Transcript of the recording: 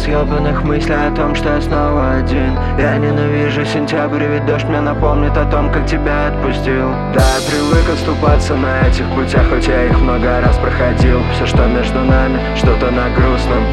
с ёбаных мыслей о том, что я снова один. Я ненавижу сентябрь, ведь дождь мне напомнит о том, как тебя отпустил. Да, я привык отступаться на этих путях, хоть я их много раз проходил. Все, что между нами, что-то на грустном,